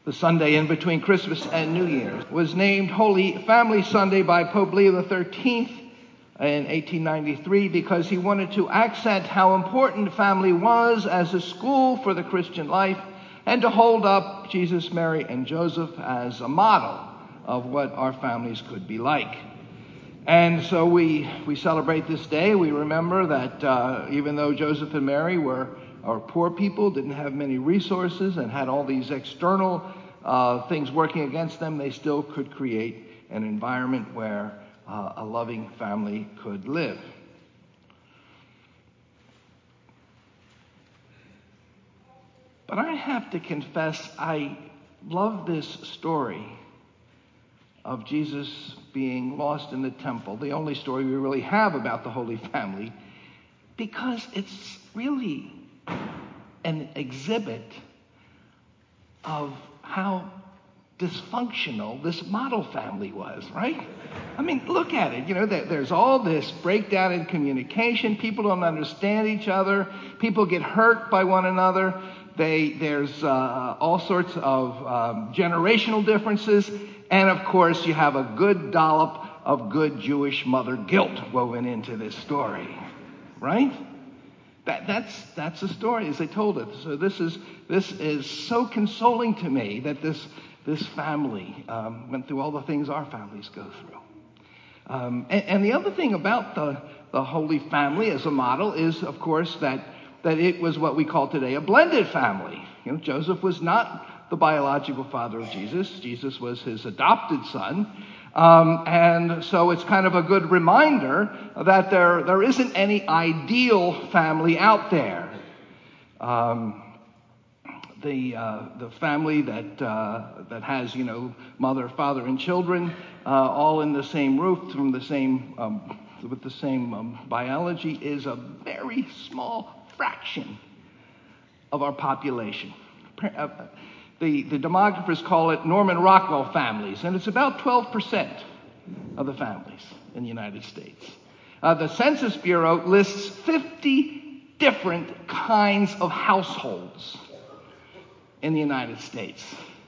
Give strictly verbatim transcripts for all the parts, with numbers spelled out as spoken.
the Sunday in between Christmas and New Year's, was named Holy Family Sunday by Pope Leo the thirteenth in eighteen ninety-three because he wanted to accent how important family was as a school for the Christian life and to hold up Jesus, Mary, and Joseph as a model of what our families could be like. And so we, we celebrate this day. We remember that uh, even though Joseph and Mary were are poor people, didn't have many resources, and had all these external uh, things working against them, they still could create an environment where uh, a loving family could live. But I have to confess, I love this story of Jesus being lost in the temple, the only story we really have about the Holy Family, because it's really an exhibit of how dysfunctional this model family was, right? I mean, look at it. You know, there's all this breakdown in communication. People don't understand each other. People get hurt by one another. They, there's uh, all sorts of um, generational differences. And, of course, you have a good dollop of good Jewish mother guilt woven into this story, right? That, that's that's the story as they told it. So this is this is so consoling to me that this this family um, went through all the things our families go through. Um, and, and the other thing about the the Holy Family as a model is, of course, that that it was what we call today a blended family. You know, Joseph was not the biological father of Jesus. Jesus was his adopted son. Um, and so it's kind of a good reminder that there there isn't any ideal family out there. Um, the uh, the family that uh, that has, you know, mother, father, and children uh, all in the same roof from the same um, with the same um, biology is a very small fraction of our population. The, the demographers call it Norman Rockwell families, and it's about twelve percent of the families in the United States. Uh, the Census Bureau lists fifty different kinds of households in the United States.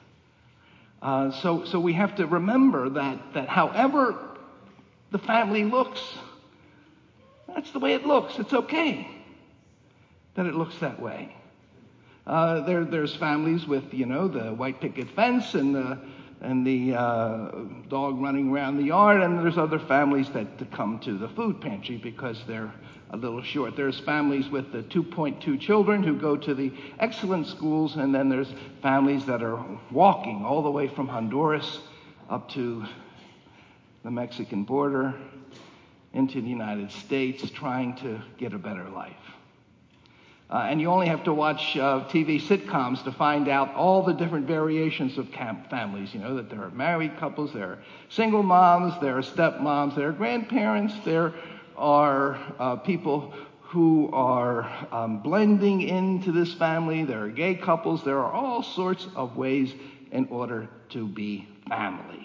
Uh, so, so we have to remember that, that however the family looks, that's the way it looks. It's okay that it looks that way. Uh, there, there's families with, you know, the white picket fence and the and the uh, dog running around the yard, and there's other families that, that come to the food pantry because they're a little short. There's families with the two point two children who go to the excellent schools, and then there's families that are walking all the way from Honduras up to the Mexican border into the United States trying to get a better life. Uh, and you only have to watch uh, T V sitcoms to find out all the different variations of camp families. You know, that there are married couples, there are single moms, there are stepmoms, there are grandparents, there are uh, people who are um, blending into this family, there are gay couples, there are all sorts of ways in order to be family.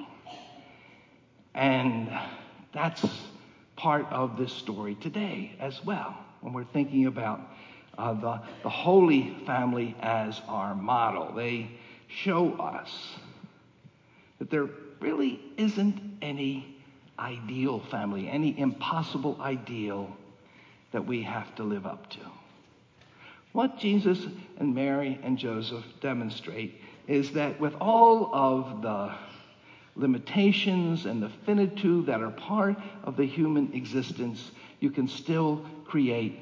And that's part of this story today as well, when we're thinking about Uh, the, the Holy Family as our model. They show us that there really isn't any ideal family, any impossible ideal that we have to live up to. What Jesus and Mary and Joseph demonstrate is that with all of the limitations and the finitude that are part of the human existence, you can still create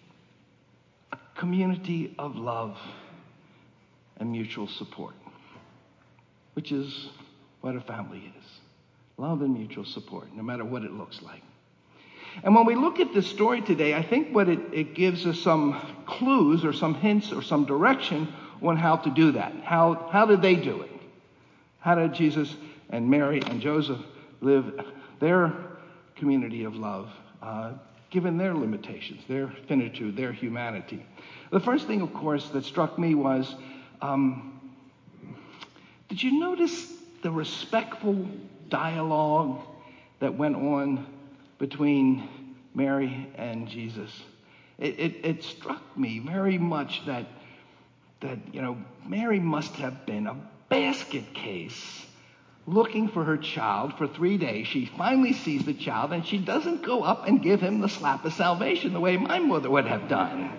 community of love and mutual support, which is what a family is. Love and mutual support, no matter what it looks like. And when we look at this story today, I think what it, it gives us some clues or some hints or some direction on how to do that. How, how did they do it? How did Jesus and Mary and Joseph live their community of love, uh, given their limitations, their finitude, their humanity? The first thing, of course, that struck me was, um, did you notice the respectful dialogue that went on between Mary and Jesus? It, it, it struck me very much that, that, you know, Mary must have been a basket case looking for her child for three days. She finally sees the child, and she doesn't go up and give him the slap of salvation the way my mother would have done.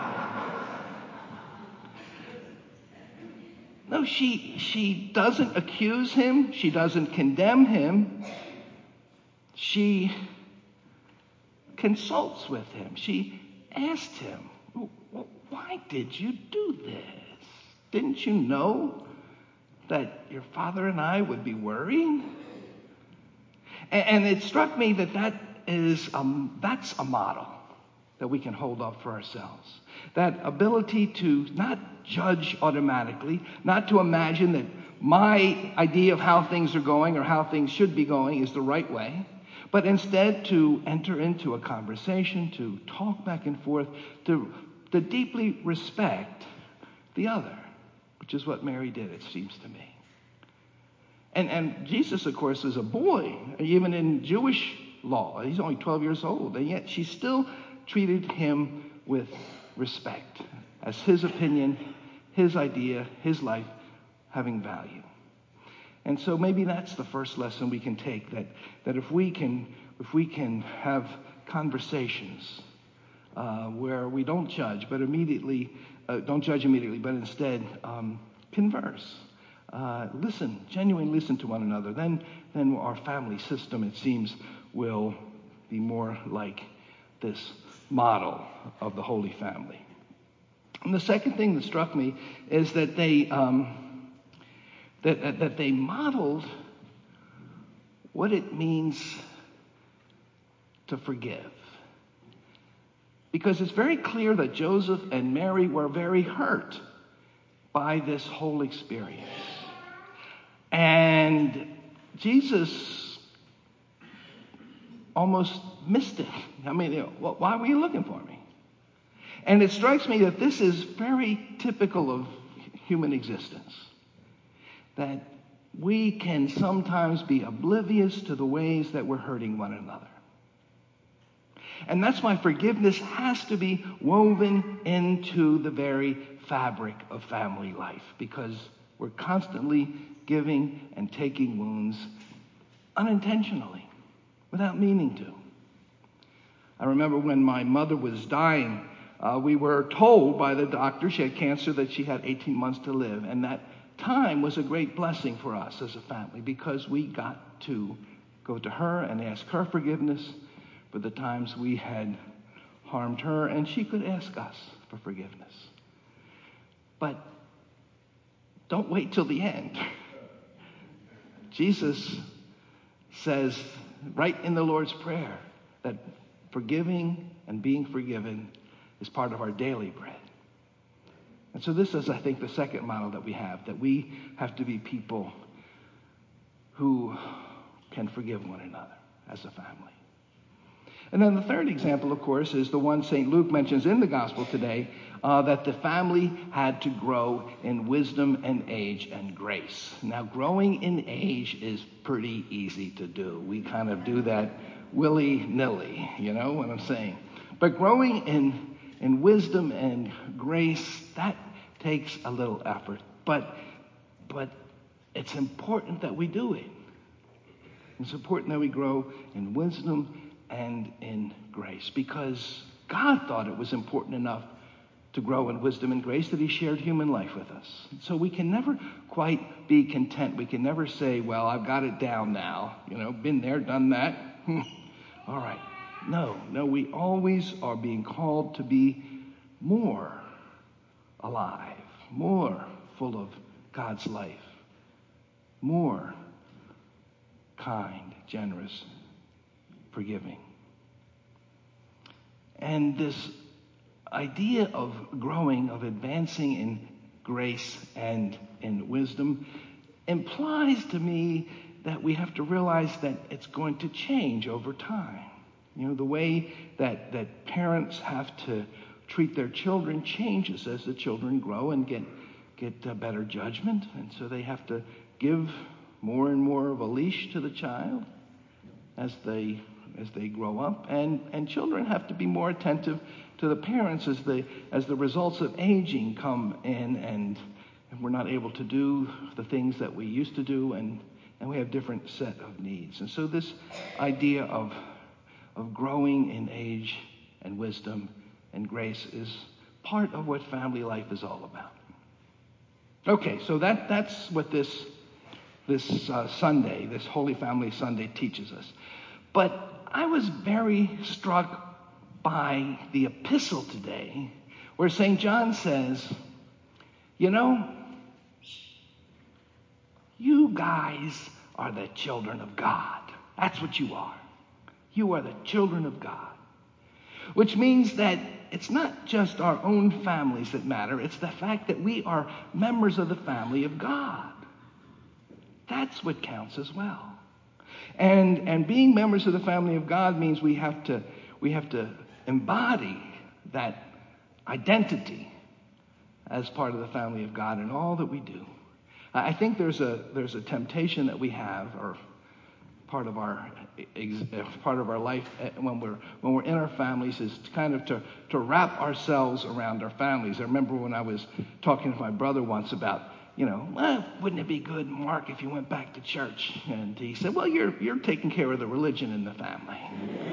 No, she, she doesn't accuse him. She doesn't condemn him. She consults with him. She asked him, well, why did you do this? Didn't you know that your father and I would be worried? And, and it struck me that that is um, that's a model that we can hold up for ourselves. That ability to not judge automatically, not to imagine that my idea of how things are going or how things should be going is the right way, but instead to enter into a conversation, to talk back and forth, to, to deeply respect the other, which is what Mary did, it seems to me. And, and Jesus, of course, is a boy, even in Jewish law. He's only twelve years old, and yet she still treated him with respect, as his opinion, his idea, his life having value. And so maybe that's the first lesson we can take, that, that if we can if we can have conversations uh, where we don't judge, but immediately, uh, don't judge immediately, but instead um, converse, uh, listen, genuinely listen to one another, then, then our family system, it seems, will be more like this model of the Holy Family. And the second thing that struck me is that they um, that, that that they modeled what it means to forgive. Because it's very clear that Joseph and Mary were very hurt by this whole experience. And Jesus almost missed it. I mean, you know, why were you looking for me? And it strikes me that this is very typical of human existence. That we can sometimes be oblivious to the ways that we're hurting one another. And that's why forgiveness has to be woven into the very fabric of family life, because we're constantly giving and taking wounds unintentionally, without meaning to. I remember when my mother was dying, uh, we were told by the doctor she had cancer, that she had eighteen months to live. And that time was a great blessing for us as a family, because we got to go to her and ask her forgiveness for the times we had harmed her, and she could ask us for forgiveness. But don't wait till the end. Jesus says right in the Lord's Prayer that forgiving and being forgiven is part of our daily bread. And so this is, I think, the second model that we have, that we have to be people who can forgive one another as a family. And then the third example, of course, is the one Saint Luke mentions in the gospel today, uh, that the family had to grow in wisdom and age and grace. Now, growing in age is pretty easy to do. We kind of do that willy-nilly, you know what I'm saying? But growing in, in wisdom and grace, that takes a little effort. But, but it's important that we do it. It's important that we grow in wisdom and in grace, because God thought it was important enough to grow in wisdom and grace that he shared human life with us. So we can never quite be content. We can never say, well, I've got it down now. You know, been there, done that. All right. No, no, we always are being called to be more alive, more full of God's life, more kind, generous, forgiving. And this idea of growing, of advancing in grace and in wisdom, implies to me that we have to realize that it's going to change over time. You know, the way that, that parents have to treat their children changes as the children grow and get, get uh, better judgment. And so they have to give more and more of a leash to the child as they as they grow up, and, and children have to be more attentive to the parents as the as the results of aging come in and and we're not able to do the things that we used to do, and, and we have different set of needs. And so this idea of, of growing in age and wisdom and grace is part of what family life is all about. Okay, so that, that's what this, this uh, Sunday, this Holy Family Sunday teaches us. But I was very struck by the epistle today, where Saint John says, you know, you guys are the children of God. That's what you are. You are the children of God. Which means that it's not just our own families that matter. It's the fact that we are members of the family of God. That's what counts as well. And and being members of the family of God means we have to we have to embody that identity as part of the family of God in all that we do. I think there's a there's a temptation that we have, or part of our part of our life when we're when we're in our families, is kind of to to wrap ourselves around our families. I remember when I was talking to my brother once about, you know, well, wouldn't it be good, Mark, if you went back to church? And he said, well, you're you're taking care of the religion in the family.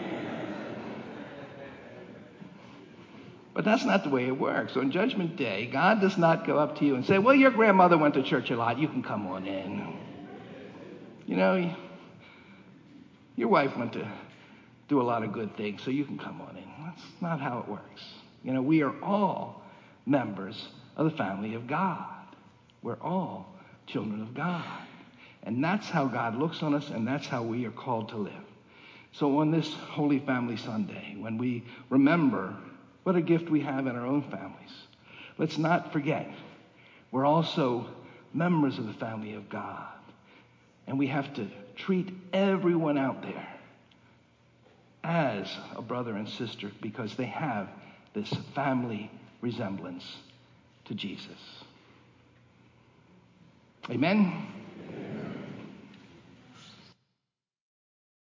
But that's not the way it works. So on Judgment Day, God does not go up to you and say, well, your grandmother went to church a lot. You can come on in. You know, your wife went to do a lot of good things, so you can come on in. That's not how it works. You know, we are all members of the family of God. We're all children of God. And that's how God looks on us, and that's how we are called to live. So on this Holy Family Sunday, when we remember what a gift we have in our own families, let's not forget we're also members of the family of God. And we have to treat everyone out there as a brother and sister because they have this family resemblance to Jesus. Amen?